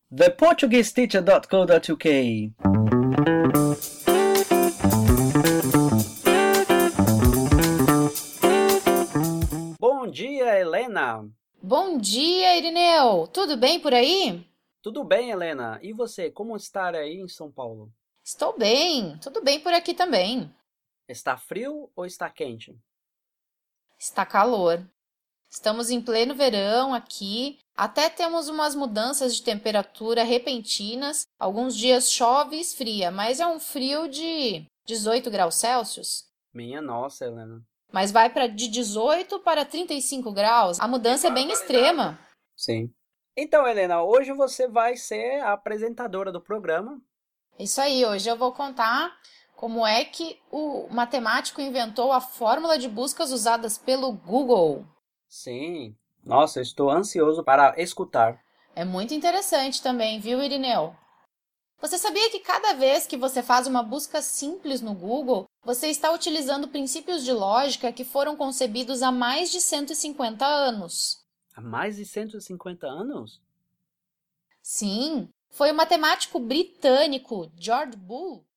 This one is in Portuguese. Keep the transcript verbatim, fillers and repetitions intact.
the portuguese teacher dot co dot u k. Bom dia, Helena! Bom dia, Irineu! Tudo bem por aí? Tudo bem, Helena. E você, como está aí em São Paulo? Estou bem, tudo bem por aqui também. Está frio ou está quente? Está calor. Estamos em pleno verão aqui, até temos umas mudanças de temperatura repentinas. Alguns dias chove e esfria, mas é um frio de dezoito graus Celsius. Minha nossa, Helena. Mas vai para de dezoito para trinta e cinco graus. A mudança é bem extrema. Sim. Então, Helena, hoje você vai ser a apresentadora do programa. Isso aí, hoje eu vou contar como é que o matemático inventou a fórmula de buscas usadas pelo Google. Sim. Nossa, eu estou ansioso para escutar. É muito interessante também, viu, Irineu? Você sabia que cada vez que você faz uma busca simples no Google, você está utilizando princípios de lógica que foram concebidos há mais de cento e cinquenta anos? Há mais de cento e cinquenta anos? Sim, foi o matemático britânico George Boole